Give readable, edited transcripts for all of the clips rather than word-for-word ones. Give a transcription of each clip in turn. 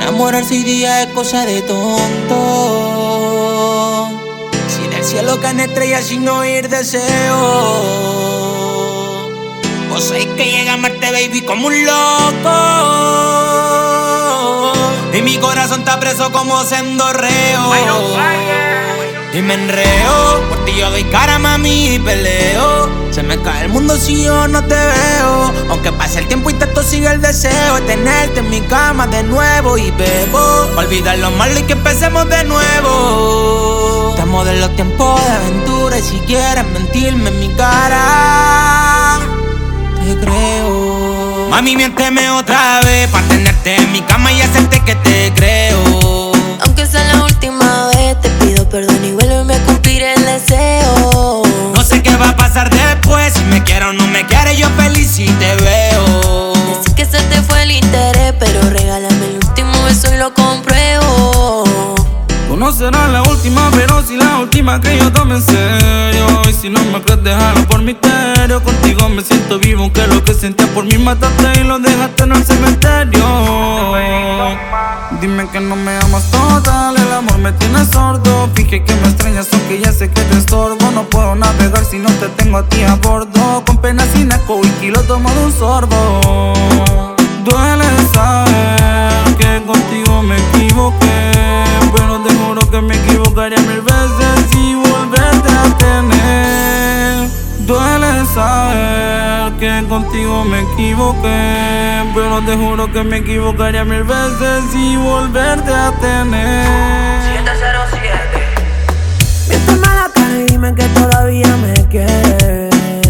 Enamorarse hoy día es cosa de tonto. Si del cielo caen estrellas sin oír deseo. Vos sabés que llega a amarte, baby, como un loco. Y mi corazón está preso como sendorreo. Y me enreo, por ti yo doy cara, mami, y peleo. Se me cae el mundo si yo no te veo. Aunque pase el tiempo intento sigue el deseo de tenerte en mi cama de nuevo y bebo. Olvidar lo malo y que empecemos de nuevo. Estamos de los tiempos de aventura y si quieres mentirme en mi cara, te creo. Mami, miénteme otra vez pa' tenerte en mi cama y hacerte que te creo. Aunque sea la última vez, te pido perdón y vuélveme a cumplir el deseo. No sé qué va a pasar después, si me quiero o no me quieres, yo feliz si te veo. Decís que se te fue el interés, pero regálame el último beso y lo compruebo. Tú no serás la última, pero sí la última que yo tome en serio. Y si no me crees, déjalo por misterio. Contigo me siento vivo, aunque lo que sentías por mí mataste y lo dejaste en el cementerio. Dime que no me amas total, el amor me tiene sordo. Fije que me extrañas, aunque ya sé que te estorbo. No puedo navegar si no te tengo a ti a bordo. Con pena sin asco, whisky lo tomo de un sorbo. Duele saber que contigo me equivoqué, pero te juro que me equivocaría 1000 veces si volverte a tener. Duele saber que contigo me equivoqué, pero te juro que me equivocaría 1000 veces si volverte a tener. 707. Miéntame la cara y dime que todavía me quieres.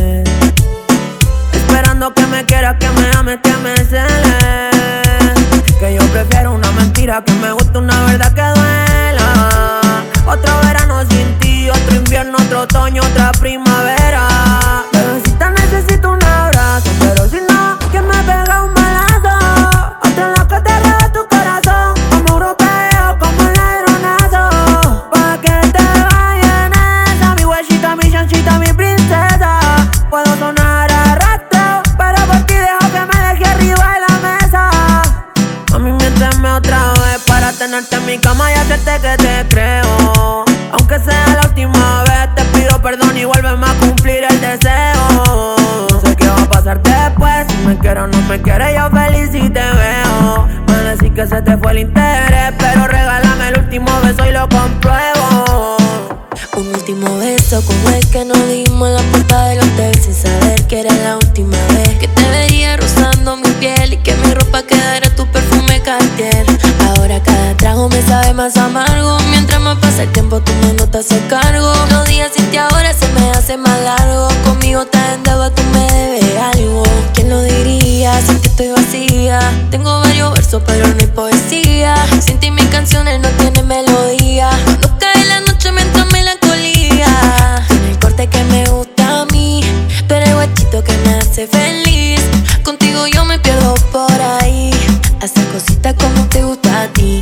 Esperando que me quieras, que me ames, que me celes. Que yo prefiero una mentira, que me guste una verdad que duela. Otro verano sin ti, otro invierno, otro otoño, otra primavera. Bebecita, necesito un abrazo, pero si no, que me pega un balazo. Otro loco te roba tu corazón, como europeo, como un ladronazo. Pa' que te vayas en esa, mi huesita, mi chanchita, mi princesa. Puedo sonar a rastro, pero por ti dejo que me deje arriba de la mesa. A mí miénteme otra vez para tenerte en mi cama y hacerte que te creo. Aunque sea la última vez, te pido perdón y vuélveme a cumplir el deseo. No sé qué va a pasar después, si me quieres o no me quieres, yo feliz si te veo. Me decís que se te fue el interés, pero regálame el último beso y lo compruebo. Un último beso como el que nos dimos en la puerta del hotel, sin saber que era la última vez que te vería rozando mi piel y que mi ropa quedara tu perfume Cartier. Ahora cada trago me sabe más amargo, mientras más pasa el tiempo tú me notas el cargo. Los días sin ti ahora se me hace más largo, conmigo estás en deuda, tú me debes algo. ¿Quién lo diría? Sin ti estoy vacía, tengo varios versos pero no hay poesía. Sin ti mis canciones no tienen melodía, cuando cae la noche me entra melancolía. Tiene el corte que me gusta a mí, tú eres el guachito que me hace feliz. Contigo yo me pierdo por ahí, hacer cositas como te gusta a ti.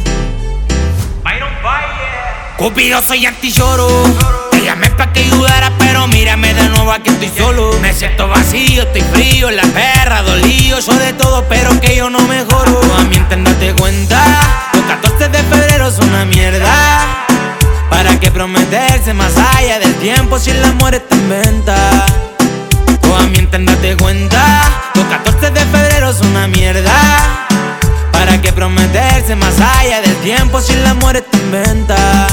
Cupido, soy anti-lloro. Te llamé pa' que ayudara, pero mírame de nuevo, aquí estoy solo. Me siento vacío, estoy frío, la perra dolido. Soy de todo, pero que yo no mejoro. A mí date cuenta, los 14 de febrero son una mierda. ¿Para qué prometerse más allá del tiempo si el amor está en venta? A mí date cuenta, los 14 de febrero son una mierda. ¿Para qué prometerse más allá del tiempo si el amor está en venta?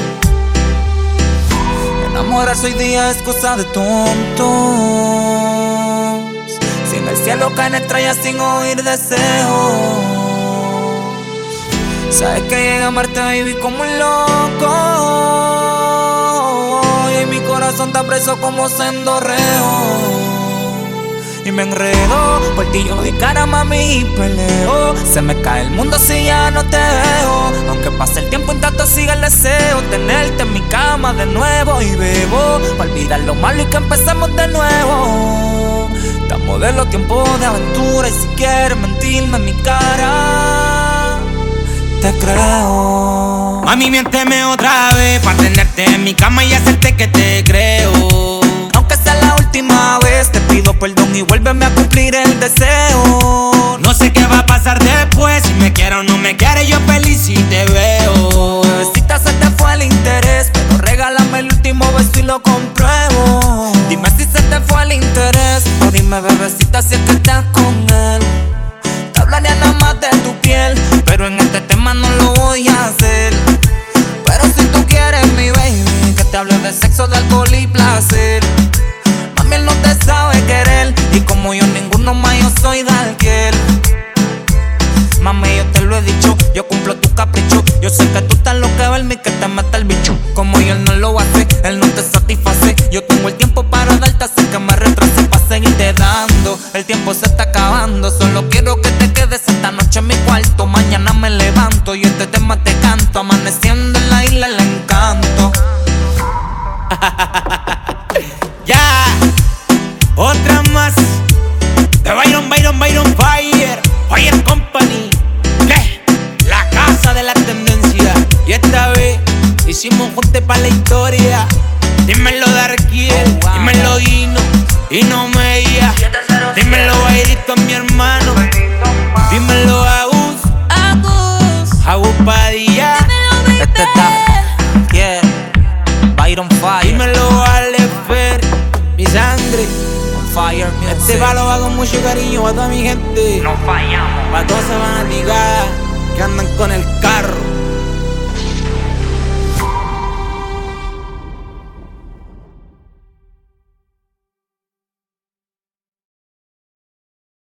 Enamorarse hoy día es cosa de tontos. Si en el cielo caen estrellas sin oír deseos. Sabes que llega a amarte, baby, como un loco. Y mi corazón está preso como sendorreo. Y me enredo, por ti yo doy cara, mami, y peleo. Se me cae el mundo si ya no te veo. Aunque pase el tiempo intento sigue el deseo, tenerte en mi cama de nuevo y bebo, para olvidar lo malo y que empecemos de nuevo. Estamos de los tiempos de aventura y si quieres mentirme en mi cara, te creo. Mami, miénteme otra vez para tenerte en mi cama y hacerte que te creo. Aunque sea la última vez, te pido perdón y vuélveme a cumplir el deseo. No sé qué va a pasar después, si me quiero o no me quieres, yo peleo. lo he dicho, yo cumplo tu capricho. Yo sé que tú estás loca de verme y que te mata el bicho. Como yo él no lo hace, él no te satisface. Yo tengo el tiempo para darte, así que me retrasé para seguirte dando. El tiempo se está acabando, solo quiero que te quedes esta noche en mi cuarto. Mañana me levanto y este tema te canto. Amaneciendo en la isla el encanto. Ya, otra más de Byron Fire Company, ¿qué? La casa de la tendencia. Y esta vez hicimos un junte para la historia. Dímelo Darkiel, dímelo Hino y no me guía. Dímelo Bairito, mi hermano. Dímelo Agus Padilla. Este está, yeah, Byron Fire. Dímelo Alefer, mi sangre. Fire music. Este palo va con mucho cariño a toda mi gente. No fallamos. Pa' todas esas fanáticas que andan con el